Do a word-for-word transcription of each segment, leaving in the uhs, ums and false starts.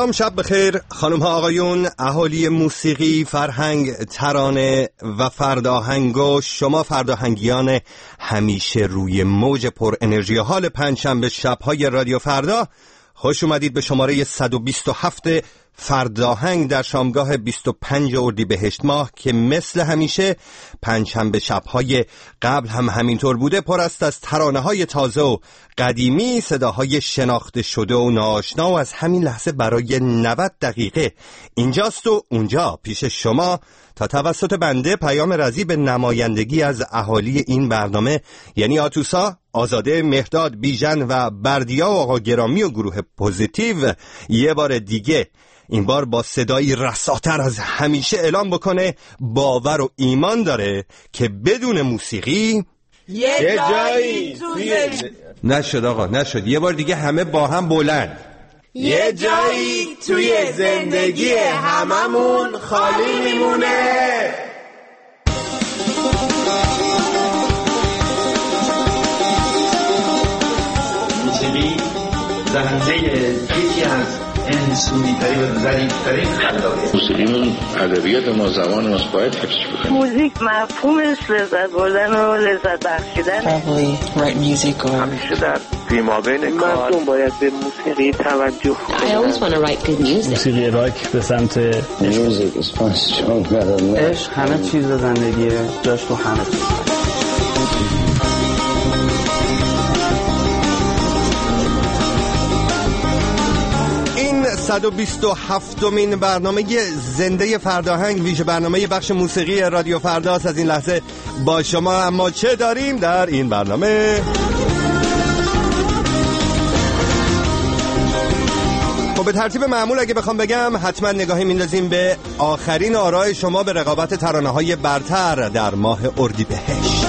سلام، شب بخیر خانم ها آقایون، اهالی موسیقی، فرهنگ، ترانه و فرداهنگ و شما فرداهنگیان همیشه روی موج پر انرژی حال پنجشنبه شب‌های رادیو فردا. خوش اومدید به شماره صد و بیست و هفت فرداهنگ در شامگاه بیست و پنج اردیبهشت ماه که مثل همیشه پنجشنبه شب‌های قبل هم همینطور بوده، پر است از ترانه‌های تازه و قدیمی، صداهای شناخته شده و ناآشنا و از همین لحظه برای نود دقیقه اینجاست و اونجا پیش شما تا توسط بنده پیام رضی به نمایندگی از اهالی این برنامه، یعنی آتوسا، آزاده، مهداد، بیژن و بردیا و آقا گرامی و گروه پوزیتیو، یه بار دیگه، این بار با صدایی رساتر از همیشه اعلام بکنه باور و ایمان داره که بدون موسیقی یه جایی توی نشد. آقا نشد، یه بار دیگه همه با هم بلند. یه جایی توی زندگی هممون خالی میمونه. موسیقی زنده یکی از انسونی‌ترین و ظریف‌ترین خلاقیت. موسیقیمون ادبیات ما، زبان ماست، باید حفظ بکنیم. موزیک مفهومش لذت بردن و لذت بخشیدن. Probably write music or همیشه در فیمابین کار مردم باید به موسیقی توجه کنند. I always want to write good music. موسیقی راک به سمت music is fun strong metal. عشق همه چیز زندگیه، جاش تو همه چیز. صد و بیست و هفتمین برنامه زنده فرداهنگ، ویژه برنامه بخش موسیقی رادیو فرداست. از این لحظه با شما. اما چه داریم در این برنامه؟ خب به ترتیب معمول اگه بخوام بگم، حتما نگاهی میندازیم به آخرین آراء شما به رقابت ترانه‌های برتر در ماه اردیبهشت.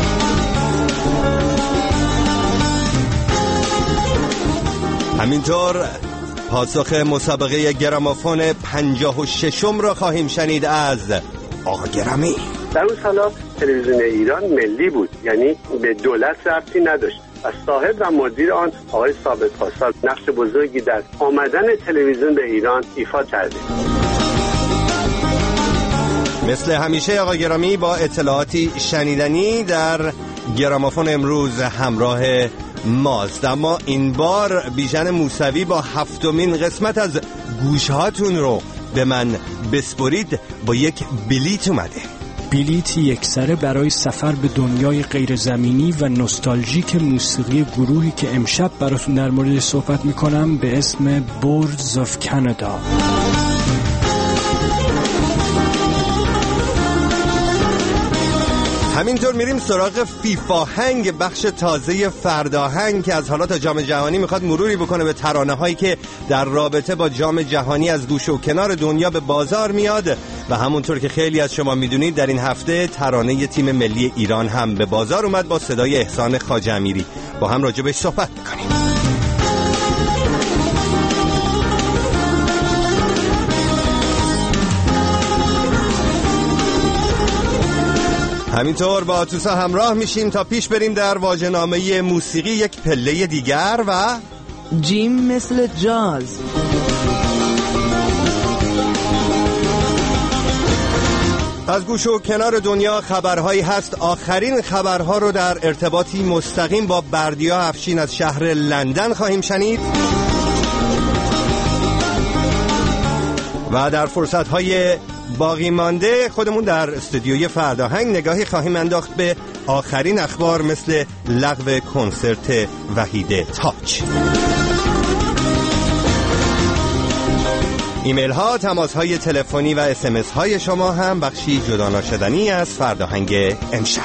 همینطور پاسخ مسابقه گرامافون پنجاه و ششم را خواهیم شنید از آقا گرامی. در اون سالا تلویزیون ایران ملی بود، یعنی به دولت ربطی نداشت و صاحب و مدیر آن آقای ثابت پاسار نقش بزرگی در آمدن تلویزیون به ایران ایفا کرده. مثل همیشه آقا گرامی با اطلاعاتی شنیدنی در گرامافون امروز همراه ماست، اما این بار بیژن موسوی با هفتمین قسمت از گوشهاتون رو به من بسپرید با یک بلیت اومده. بلیت یکسره برای سفر به دنیای غیر زمینی و نوستالژیک موسیقی گروهی که امشب براتون در مورد صحبت میکنم به اسم Boards of Canada. همینطور میریم سراغ فیفاهنگ، بخش تازه فرداهنگ که از حالا تا جام جهانی میخواد مروری بکنه به ترانه هایی که در رابطه با جام جهانی از گوشه و کنار دنیا به بازار میاد و همونطور که خیلی از شما میدونید در این هفته ترانه تیم ملی ایران هم به بازار اومد با صدای احسان خواجه امیری. با هم راجع بهش صحبت میکنیم. همینطور با آتوسا همراه میشیم تا پیش بریم در واژه‌نامه موسیقی یک پله دیگر و جیم مثل جاز. از گوشه و کنار دنیا خبرهایی هست. آخرین خبرها رو در ارتباطی مستقیم با بردیا افشین از شهر لندن خواهیم شنید و در فرصت‌های باقی مانده خودمون در استودیوی فرداهنگ نگاهی خواهیم انداخت به آخرین اخبار مثل لغو کنسرت وحید تاج. ایمیل ها، تماس های تلفنی و اس ام اس های شما هم بخشی جدا ناشدنی از فرداهنگ امشب.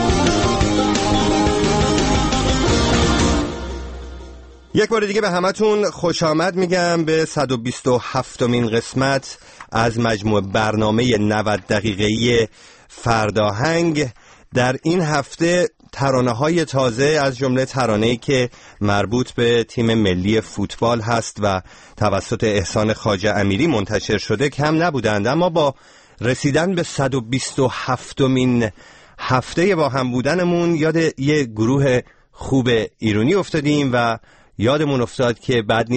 یک بار دیگه به همتون خوش آمد میگم به صد و بیست و هفتمین قسمت از مجموع برنامه نود دقیقه‌ای فرداهنگ. در این هفته ترانه‌های تازه از جمله ترانه‌ای که مربوط به تیم ملی فوتبال هست و توسط احسان خواجه امیری منتشر شده کم نبودند، اما با رسیدن به صد و بیست و هفتمین هفته با هم بودنمون یاد یه گروه خوب ایرانی افتادیم و یادمون افتاد که بد نیست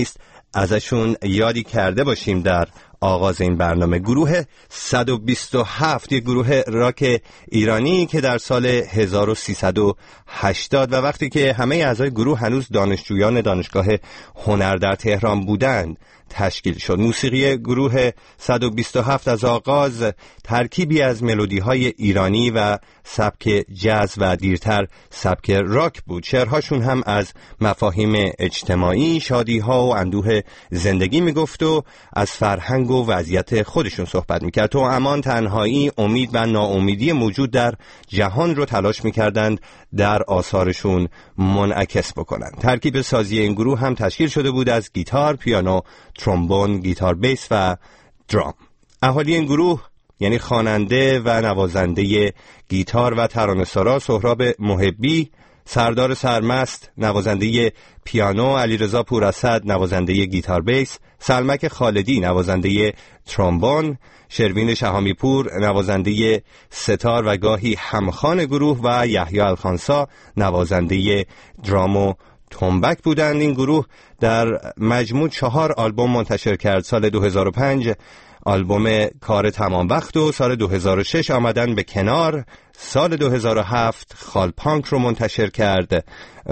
ازشون یادی کرده باشیم در آغاز این برنامه. گروه صد و بیست و هفت، یک گروه راک ایرانی که در سال هزار و سیصد و هشتاد و وقتی که همه اعضای گروه هنوز دانشجویان دانشگاه هنر در تهران بودند تشکیل شد. موسیقی گروه صد و بیست و هفت از آغاز ترکیبی از ملودی‌های ایرانی و سبک جاز و دیرتر سبک راک بود. شعرهاشون هم از مفاهیم اجتماعی، شادی‌ها و اندوه زندگی میگفت و از فرهنگ و وضعیت خودشون صحبت میکرد. تو امان، تنهایی، امید و ناامیدی موجود در جهان رو تلاش میکردند در آثارشون منعکس بکنند. ترکیب سازی این گروه هم تشکیل شده بود از گیتار، پیانو، ترومبون، گیتار بیس و درام. اهالی این گروه یعنی خواننده و نوازنده گیتار و ترانه‌سرا سهراب محبی، سردار سرمست نوازنده پیانو، علیرضا پوراسد نوازنده گیتار بیس، سلمک خالدی نوازنده ترومبون، شروین شهامی پور نوازنده ستار و گاهی همخوان گروه و یحیی الخانسا نوازنده درام و تنبک بودند. این گروه در مجموع چهار آلبوم منتشر کرد. سال دو هزار و پنج آلبوم کار تمام وقت و سال دو هزار و شش آمدن به کنار. سال دو هزار و هفت خال پانک رو منتشر کرد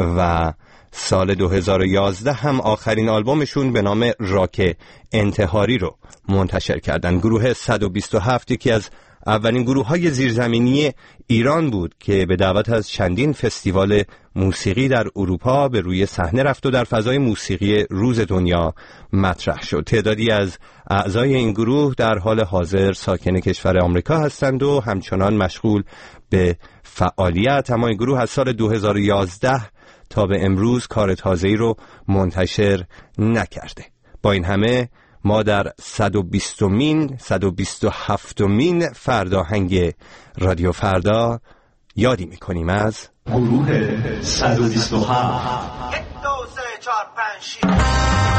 و سال دو هزار و یازده هم آخرین آلبومشون به نام راک انتحاری رو منتشر کردن. گروه صد و بیست و هفت یکی از اولین گروه‌های زیرزمینی ایران بود که به دعوت از چندین فستیوال موسیقی در اروپا به روی صحنه رفت و در فضای موسیقی روز دنیا مطرح شد. تعدادی از اعضای این گروه در حال حاضر ساکن کشور آمریکا هستند و همچنان مشغول به فعالیت. اما این گروه از سال دو هزار و یازده تا به امروز کار تازه‌ای رو منتشر نکرده. با این همه ما در صد و بیستمین صد و بیست و هفتمین فرداهنگ رادیو فردا یادی میکنیم از گروه صد و بیست و هفت. یک دو سه چهار پنج شش.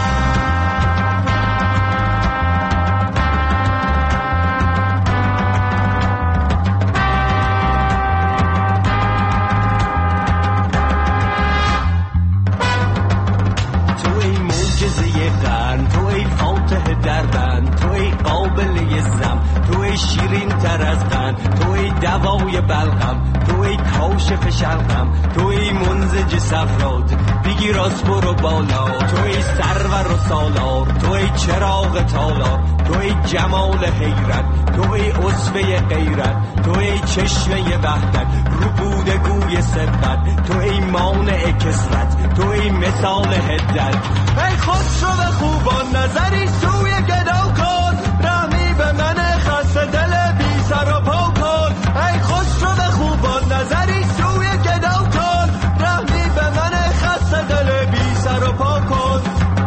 شیرین تر از قند، توی دوای بلغم، توی کاشف شلغم، توی منزج صفرات، بگی راست برو بالا، توی سرور و سالار، توی چراغ تالار، توی جمال حیرت، توی عصبه غیرت، توی چشمه وحدت، رو بوده گوی سبت، توی مانع کسرت، توی مثال هدت. ای خود رو به خوبان نظری سوی گدا کن، رحمی به من خسته دل بی سر و پا کن. ای خوش رو به خوبان نظری سوی گدا کن، رحمی به من خسته دل بی سر و پا کن.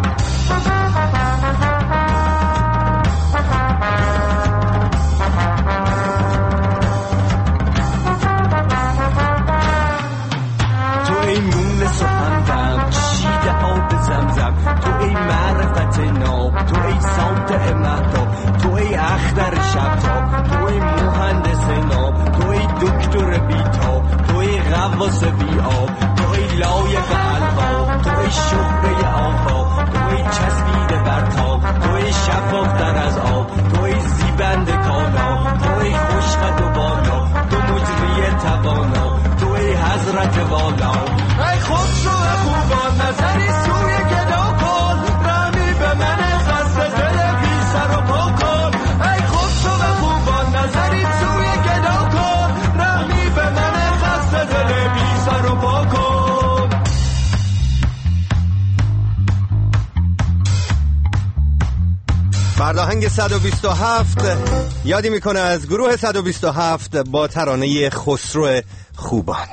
تو ای مون سخندم چشیده آب زمزم، تو ای معرفت ناب، تو ای ساطع مهتاب، تو ای اختر شبتاب، تو ای مهندس ناب، تو ای دکتر بیتاب، تو ای غواص بی آب، تو ای لایق الباب، تو ای شهره آفاق، تو ای چسبیده بر تاق، تو ای شفافتر از آب، تو ای زیبند کالا، تو ای خوشقد و بالا، تو مجری توانا، تو ای حضرت والا. ای خود رو خوبان نظری سوی گدا کن، رحمی به من خسته دل بی سر و پا کن. ای خود رو خوبان نظری سوی گدا کن، رحمی به من خسته دل بی سر و پا کن. فرداهنگ صد و بیست و هفت یادی میکنه از گروه صد و بیست و هفت با ترانه خسرو خوبان.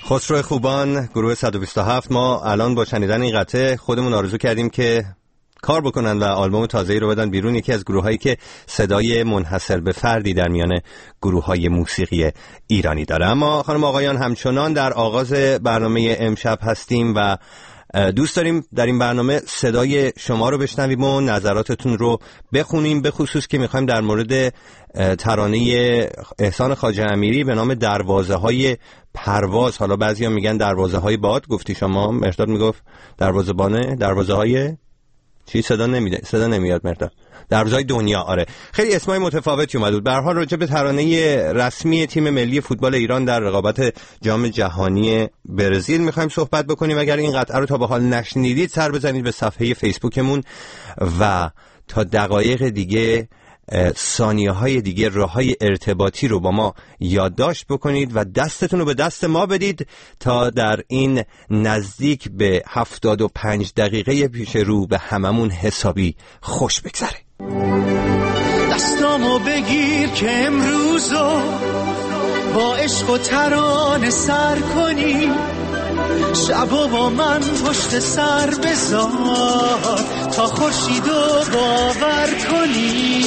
خسرو خوبان، گروه صد و بیست و هفت. ما الان با شنیدن این قطعه خودمون آرزو کردیم که کار بکنن و آلبوم تازه‌ای رو بدن بیرون. یکی از گروهایی که صدای منحصر به فردی در میان گروه‌های موسیقی ایرانی داره. اما خانم آقایان، همچنان در آغاز برنامه امشب هستیم و دوست داریم در این برنامه صدای شما رو بشنویم و نظراتتون رو بخونیم، به خصوص که میخوایم در مورد ترانه احسان خواجه امیری به نام دروازه های پرواز، حالا بعضیا میگن دروازه های باد، گفتی شما، مرداد میگفت دروازه بانه، دروازه های چی؟ صدا نمیده، صدا نمیاد مرداد. دروازه‌های دنیا. آره، خیلی اسمای متفاوتی اومد بود. به هر حال راجع به ترانه رسمی تیم ملی فوتبال ایران در رقابت جام جهانی برزیل می‌خوایم صحبت بکنیم. اگر این قطعه رو تا به حال نشنیدید، سر بزنید به صفحه فیسبوکمون و تا دقایق دیگه، ثانیه‌های دیگه، راه‌های ارتباطی رو با ما یادداشت بکنید و دستتون رو به دست ما بدید تا در این نزدیک به هفتاد و پنج دقیقه پیش رو به هممون حسابی خوش بگذره. دستامو بگیر که امروزو با عشق و ترانه سر کنی، شبو با من پشت سر بذار تا خورشیدو باور کنی.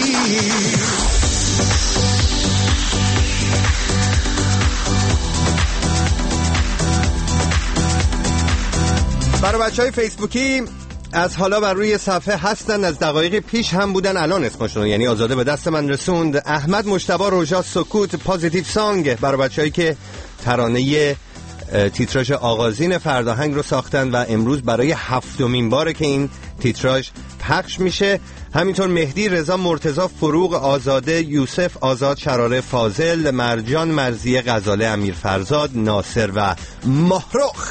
برای بچهای فیسبوکی از حالا بر روی صفحه هستن، از دقایق پیش هم بودن، الان اسمشون یعنی آزاده به دست من رسوند. احمد مجتبی روژا سکوت پازیتیو سانگ، برای بچه‌ای که ترانه تیتراژ آغازین فرداهنگ رو ساختن و امروز برای هفتمین باره که این تیتراژ پخش میشه. همینطور مهدی، رضا، مرتضی، فروغ، آزاده، یوسف آزاد، شراره، فاضل، مرجان، مرزیه، غزاله، امیر فرزاد، ناصر و ماهرخ.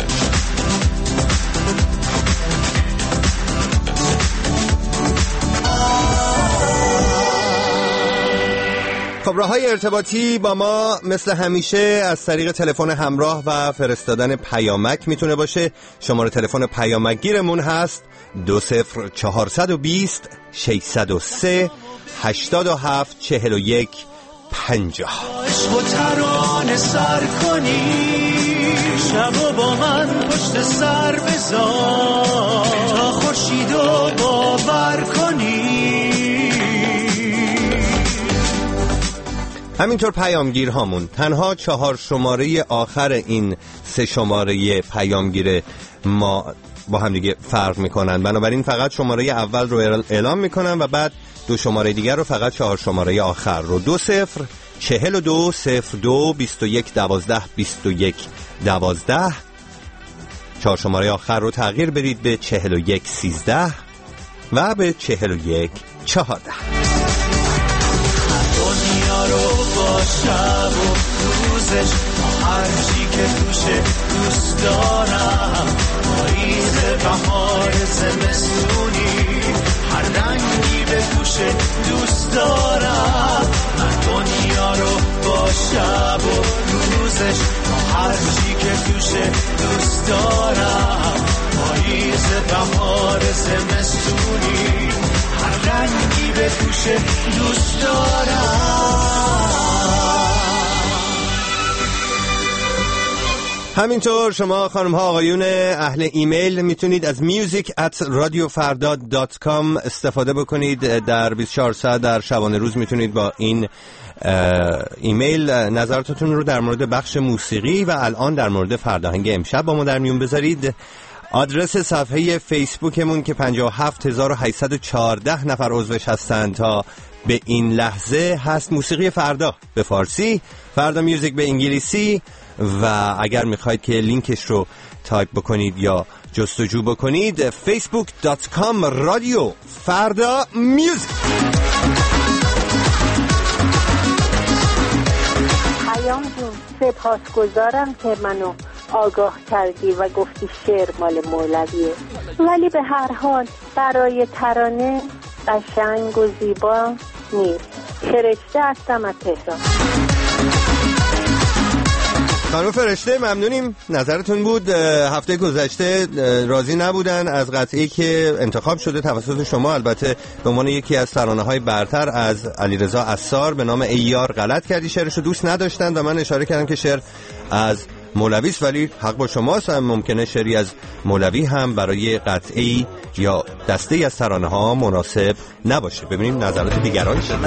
خب، راه‌های ارتباطی با ما مثل همیشه از طریق تلفن همراه و فرستادن پیامک میتونه باشه. شماره تلفن پیامک گیرمون هست دو صفر چهارصد و بیست ششصد و سه هشتاد و هفت چهل و یک پنجاه. عشق و ترانه سر کنی، شبو با من پشت سر بذار تا خورشیدو باور کنی. همینطور پیامگیر هامون تنها چهار شماره آخر این سه شماره پیامگیر ما با هم دیگه فرق میکنن، بنابراین فقط شماره اول رو اعلام میکنن و بعد دو شماره دیگر رو، فقط چهار شماره آخر رو. دو صفر چهل و دو صفر دو بیست و یک دوازده بیست و یک دوازده. چهار شماره آخر رو تغییر بدید به چهل و یک سیزده و به چهل و یک چهارده. دنیا رو با شب و روزش، هر چی که توشه دوست دارم، پاییز، بهار، زمستونی، هر رنگی به توشه دوست دارم. من دنیا رو با شب و روزش، هر چی که توشه دوست دارم، پاییز، بهار، زمستونی، هر رنگی به توشه دوست دارم. همینطور شما خانم ها آقایون اهل ایمیل میتونید از music at radiofarda dot com استفاده بکنید. در بیست و چهار ساعت در شبانه روز میتونید با این ایمیل نظراتتون رو در مورد بخش موسیقی و الان در مورد فرداهنگ امشب با ما در میون بذارید. آدرس صفحه فیسبوکمون که پنجاه و هفت هزار و هشتصد و چهارده نفر عضوش هستند تا به این لحظه هست موسیقی فردا به فارسی، فردا میوزیک به انگلیسی، و اگر میخواید که لینکش رو تایپ بکنید یا جستجو بکنید facebook dot com رادیو فردا میوزیک. پیام جون، سپاسگزارم که منو آگاه کردی و گفتی شعر مال مولویه، ولی به هر حال برای ترانه قشنگ و زیبا نیست. فرشته هستم از تهران. خانم فرشته ممنونیم، نظرتون بود. هفته گذشته راضی نبودن از قطعه‌ای که انتخاب شده توسط شما، البته به عنوان یکی از ترانه‌های برتر از علیرضا عصار به نام ای یار غلط کردی، شعرشو دوست نداشتن و من اشاره کردم که شعر از مولوی است، ولی حق با شماست. هم ممکنه شعری از مولوی هم برای قطعی یا دسته از ترانه ها مناسب نباشه. ببینیم نظرات دیگران چه.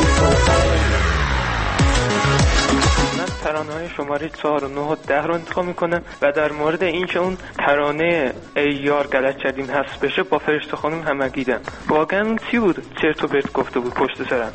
ترانه های شماره چهار و نه و ده رو انتخاب میکنم و در مورد این که اون ترانه ای یار غلط کردیم حذف بشه با فرشته خانم همگیدم. واقعا چی بود؟ چرت و پرت گفته بود پشت سرم.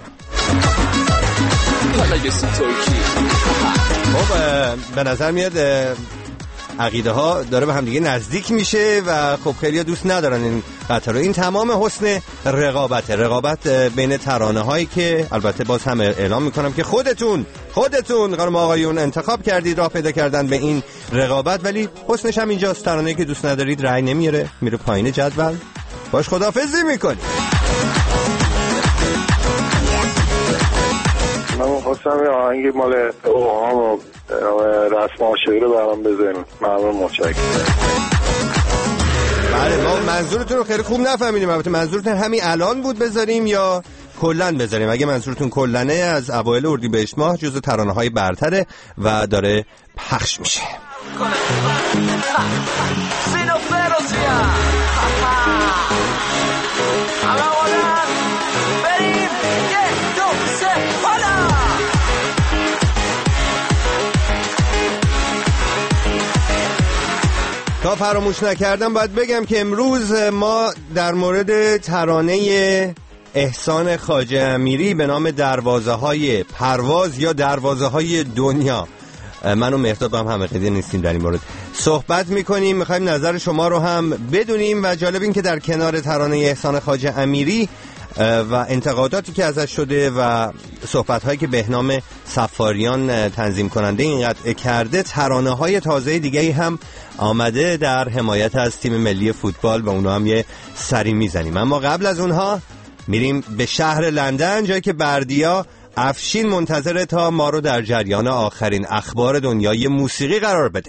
خب به نظر میاد عقیده ها داره به هم دیگه نزدیک میشه و خب خیلی دوست ندارن این قطعه رو. این تمام حسن رقابت رقابت بین ترانه هایی که البته باز هم اعلام میکنم که خودتون خودتون خانم آقایون انتخاب کردید راه پیدا کردن به این رقابت، ولی حسنش هم اینجاست. ترانه‌ای که دوست ندارید رأی نمیاره، میره پایین جدول، باش خداحافظی میکنی. من خواستم یه آهنگ مال اوهام و رسم عاشقی رو برام بزنیم. ممنون، متشکرم. بله ما منظورتون رو خیلی خوب نفهمیدیم. البته منظورتون همین الان بود بذاریم یا کلن بذاریم؟ اگه منظورتون کلنه از اوایل اردیبهشت ماه جزو ترانه‌های برتره و داره پخش میشه. تا فراموش نکردم باید بگم که امروز ما در مورد ترانه احسان خواجه امیری به نام دروازه های پرواز یا دروازه های دنیا، من و مهرداد هم همه قضیه نیستیم در این مورد، صحبت میکنیم. میخوایم نظر شما رو هم بدونیم و جالب این که در کنار ترانه احسان خواجه امیری و انتقاداتی که ازش شده و صحبت‌هایی که بهنام سفاریان تنظیم کننده این قطعه کرده، ترانه‌های تازه دیگه‌ای هم آمده در حمایت از تیم ملی فوتبال و اونها هم یه سری میزنیم. اما قبل از اونها میریم به شهر لندن، جایی که بردیا افشین منتظره تا ما رو در جریان آخرین اخبار دنیای موسیقی قرار بده.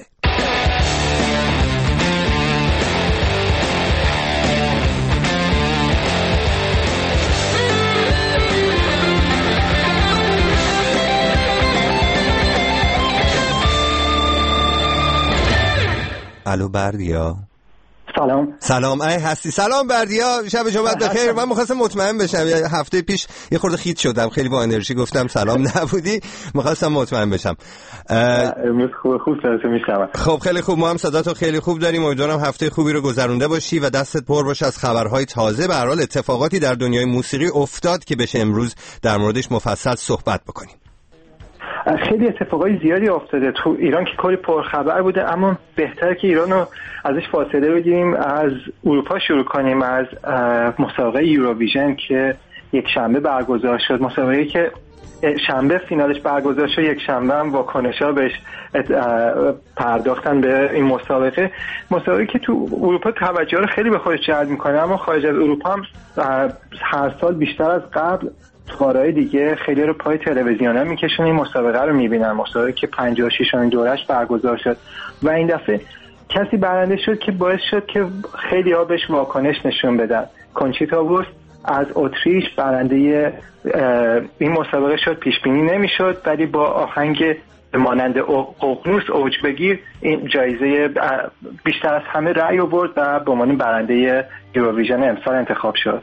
الو بردیا. سلام. سلام ای هستی. سلام بردیا، شب شما بخیر. من می‌خواستم مطمئن بشم، هفته پیش یه خورده خیت شدم، خیلی با انرژی گفتم سلام نبودی، می‌خواستم مطمئن بشم. امروز خوب خوب صداتو میشنوم. خب خیلی خوب، ما هم صداتو خیلی خوب داریم. امیدوارم هفته خوبی رو گذرونده باشی و دستت پر باشه از خبرهای تازه. به هر حال اتفاقاتی در دنیای موسیقی افتاد که بشه امروز در موردش مفصل صحبت بکنیم. خیلی اتفاقای زیادی افتاده تو ایران که کلی پرخبر بوده، اما بهتره که ایران رو ازش فاصله بگیریم. از اروپا شروع کنیم، از مسابقه یوروویژن که یک شنبه برگزار شد. مسابقه که شنبه فینالش برگزار شد، یک شنبه هم واکنش‌ها بهش پرداختن به این مسابقه. مسابقه که تو اروپا توجه رو خیلی به خودش جلب میکنه، اما خارج از اروپا هم هر سال بیشتر از قبل کارهای دیگه خیلی رو پای تلویزیون‌ها میکشن این مسابقه رو میبینن. مسابقه که پنجاه و ششمین دورش برگزار شد و این دفعه کسی برنده شد که باعث شد که خیلی ها بهش واکنش نشون بدن. کنچیتا وورست از اتریش برنده این مسابقه شد. پیش بینی نمیشد، ولی با آهنگ مانند ققنوس اوج بگیر این جایزه بیشتر از همه رأی آورد و به عنوان برنده یوروویژن امسال انتخاب شد.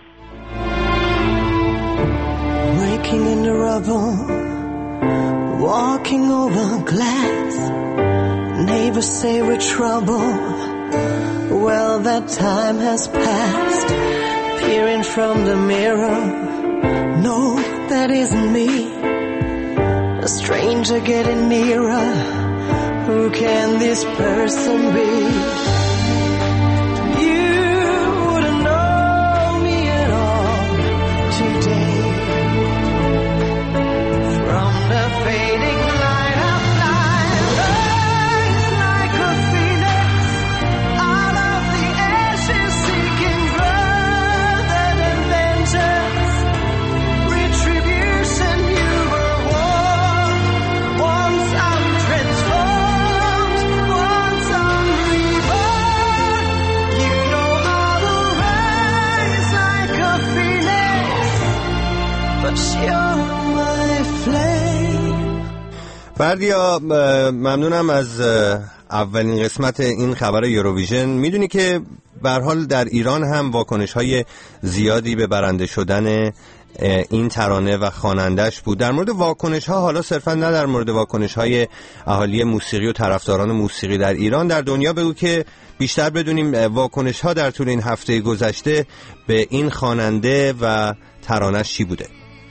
Breaking in the rubble, walking over glass. Neighbors say we're trouble. Well, that time has passed. Peering from the mirror, no, that isn't me. A stranger getting nearer. Who can this person be? بردیا ممنونم از اولین قسمت این خبر یوروویژن. میدونی که به هر حال در ایران هم واکنش‌های زیادی به برنده شدن این ترانه و خواننده‌اش بود. در مورد واکنش‌ها، حالا صرفا نه در مورد واکنش‌های اهالی موسیقی و طرفداران موسیقی در ایران، در دنیا بگو که بیشتر بدونیم واکنش‌ها در طول این هفته گذشته به این خواننده و ترانه‌اش چی بوده.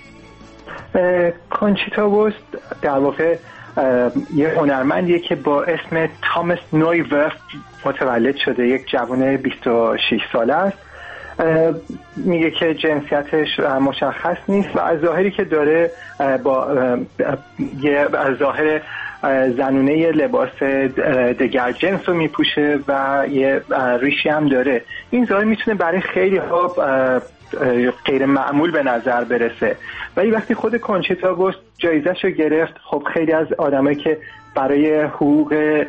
کانچیتا وورست در واقع یه هنرمندیه که با اسم تامس نویورف متولد شده، یک جوان بیست و شش ساله است. میگه که جنسیتش مشخص نیست و از ظاهری که داره با یه از ظاهر زنونه لباس دگر جنس رو میپوشه و یه ریشی هم داره. این ظاهر میتونه برای خیلی ها غیر معمول به نظر برسه، ولی وقتی خود کانچیتا وورست جایزه‌شو گرفت، خب خیلی از آدمایی که برای حقوق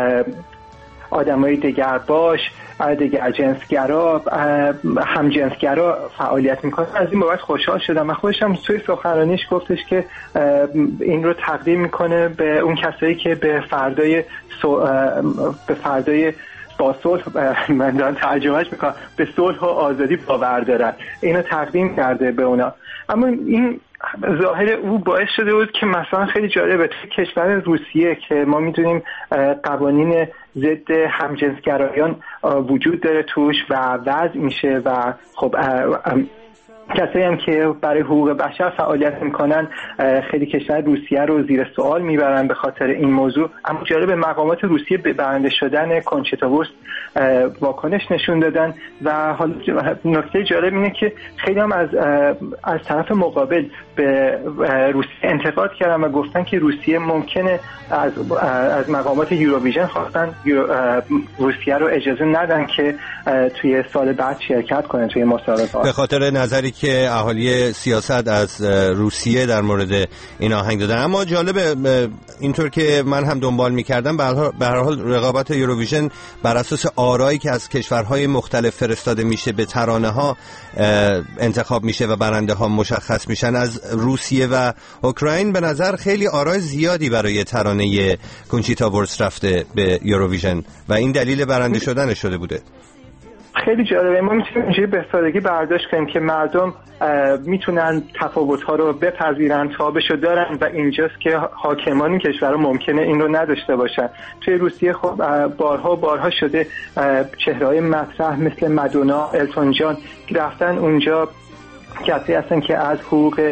آدمای دگر باش، دگر جنسگرا، هم جنسگرا فعالیت میکنه، از این بابت خوشحال شدم. من خودش هم توی سخنرانیش گفتش که این رو تقدیم میکنه به اون کسایی که به فردای به فردای با صلح، من دارم ترجمهش میکنم، به صلح و آزادی باور دارن، اینو تقدیم کرده به اونا. اما این ظاهر او باعث شده بود که مثلا خیلی جالبه توی کشور روسیه که ما میدونیم قوانین ضد همجنسگرایان وجود داره توش و وضع میشه و خب کسایی هم که برای حقوق بشر فعالیت میکنن خیلی کشور روسیه رو زیر سوال میبرن به خاطر این موضوع. اما جالب مقامات روسیه به برنده شدن کانچیتا وورست واکنش نشون دادن و حالا نکته جالب اینه که خیلی هم از از طرف مقابل به روسیه انتقاد کردن و گفتن که روسیه ممکنه از از مقامات یوروویژن خواستن روسیه رو اجازه ندن که توی سال بعد شرکت کنه توی مسابقات، به خاطر نظری که اهالی سیاست از روسیه در مورد این آهنگ دادن. اما جالبه اینطور که من هم دنبال می‌کردم، به هر حال رقابت یوروویژن بر اساس آرایی که از کشورهای مختلف فرستاده میشه به ترانه‌ها انتخاب میشه و برنده ها مشخص میشن. از روسیه و اوکراین به نظر خیلی آرای زیادی برای ترانه کانچیتا وورست رفته به یوروویژن و این دلیل برنده شدن شده بوده. خیلی جالبه. ما میتونیم اینجوری به سادگی برداشت کنیم که مردم میتونن تفاوت‌ها رو بپذیرن، تابشو دارن و اینجاست که حاکمان این کشورها ممکنه این رو نداشته باشن. توی روسیه خب بارها و بارها شده چهره‌های مطرح مثل مادونا، التون جان رفتن اونجا، کسی هستن که از حقوق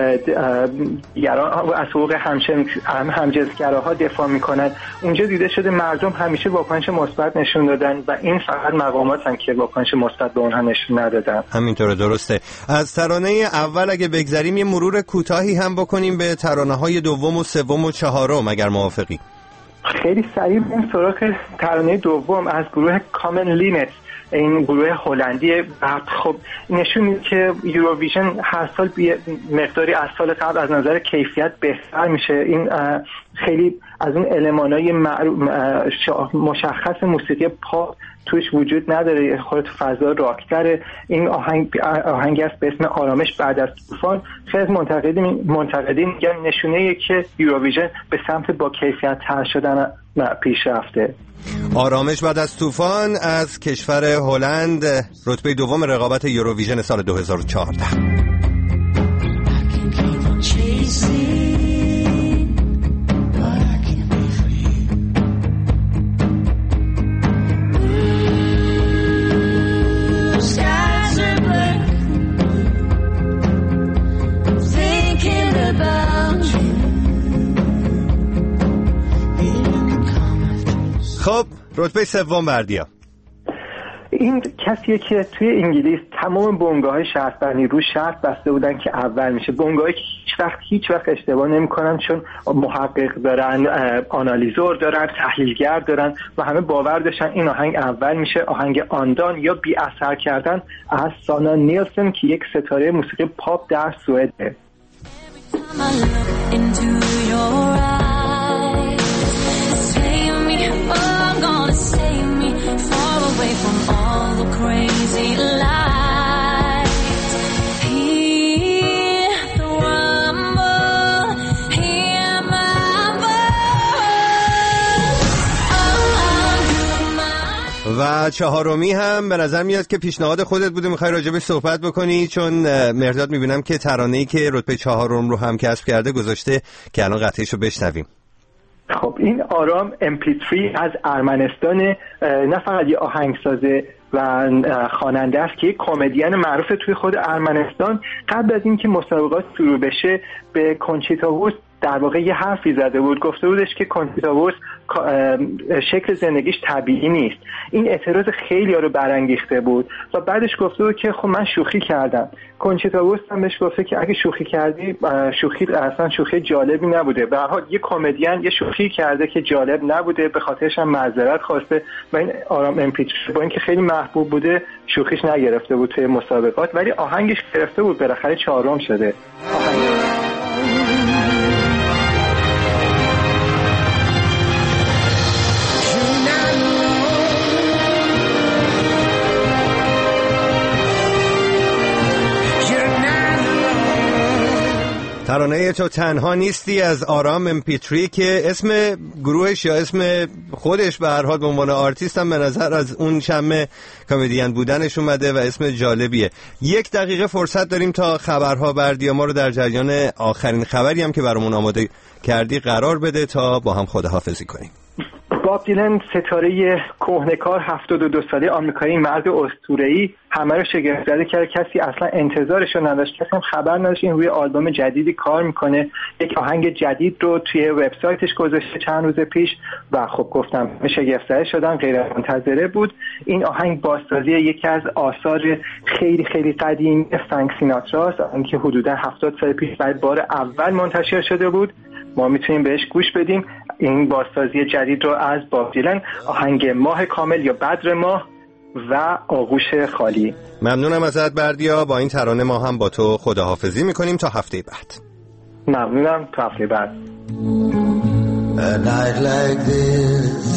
دیگران، از حقوق همجنسگراها دفاع میکنن. اونجا دیده شده مردم همیشه واکنش مثبت نشون دادن و این فقط مقامات هم که واکنش مثبت به اونها نشون ندادن. همینطوره، درسته. از ترانه اول اگه بگذریم یه مرور کوتاهی هم بکنیم به ترانه‌های دوم و سوم و چهارم، اگر موافقی. خیلی سریع بریم سراغ ترانه دوم از گروه کامن لیمت. این گروه هلندی خب نشون میده که یوروویژن هر سال مقداری از سال قبل از نظر کیفیت بهتر میشه. این خیلی از اون المانای مشخص موسیقی پاپ توش وجود نداره، خود فضا راکتره. این آهنگ آهنگی است به اسم آرامش بعد از طوفان. خیلی از منتقدین منتقدین میگن نشونه که یوروویژن به سمت با کیفیت تر شدن پیش رفته. آرامش بعد از طوفان از کشور هلند، رتبه دوم رقابت یوروویژن سال دو هزار و چهارده. خب رتبه سوم بردیا. این کسیه که توی انگلیس تمام بنگاه‌های شرط بندی رو شرط بسته بودن که اول میشه. بنگاهی که هیچ وقت هیچ وقت اشتباه نمی‌کنن چون محقق دارن، آنالیزور دارن، تحلیلگر دارن و همه باور داشتن این آهنگ اول میشه. آهنگ آندان یا بی اثر کردن از سانا نیلسن که یک ستاره موسیقی پاپ در سوئده. Save me far away from all the crazy lights. Hear the rumble, hear my voice. Oh, و چهارمی هم به نظر میاد که پیشنهاد خودت بوده، میخوای راجع به صحبت بکنی، چون مهرداد میبینم که ترانه‌ای که رتبه چهارم رو هم کسب کرده گذاشته که الان قطعیشو بشنویم. خب این آرام ام پی تری از ارمنستان، نه فقط یه آهنگسازه و خواننده است که یک کمدین معروف توی خود ارمنستان قبل از اینکه مسابقات شروع بشه به کنچیتا وورست در واقع یه حرفی زده بود، گفته بودش که کنچیتا وورست شکل زندگیش طبیعی نیست. این اعتراض خیلی ها رو برانگیخته بود و بعدش گفته بود که خب من شوخی کردم. کنچیتا وورست هم بهش گفته که اگه شوخی کردی شوخی اصلا شوخی جالبی نبوده. به هر حال یه کمدین یه شوخی کرده که جالب نبوده، به خاطرش هم معذرت خواسته و این آرام ام پی تری با اینکه خیلی محبوب بوده شوخیش نگرفته بود توی مسابقات، ولی آهنگش گرفته بود، بالاخره چهارم شده. آهنگ ترانه تو تنها نیستی از آرام ام پی تری که اسم گروهش یا اسم خودش به هر حال به عنوان آرتیست هم به نظر از اون شمه کمدین بودنش اومده و اسم جالبیه. یک دقیقه فرصت داریم تا خبرها بردیا ما رو در جریان آخرین خبری هم که برامون آماده کردی قرار بده تا با هم خداحافظی کنیم. باب دیلن ستاره کهنه‌کار هفتاد و دو ساله آمریکایی، مرد اسطوره‌ای، همه رو شگفت زده کرد. کسی اصلا انتظارش رو نداشت، کسی هم خبر نداشت این روی آلبوم جدیدی کار میکنه. یک آهنگ جدید رو توی وبسایتش گذاشته چند روز پیش و خب گفتم شگفت زده شدن، غیر منتظره بود. این آهنگ بازسازی یکی از آثار خیلی خیلی قدیمی فرانک سیناتراست، که حدودا هفتاد سال پیش برای بار اول منتشر شده بود. ما میتونیم بهش گوش بدیم. این بازسازی جدید رو از باب دیلن، آهنگ ماه کامل یا بدر ماه و آغوش خالی. ممنونم ازت بردیا. با این ترانه ما هم با تو خداحافظی میکنیم تا هفته بعد. ممنونم، تا هفته بعد. A night like this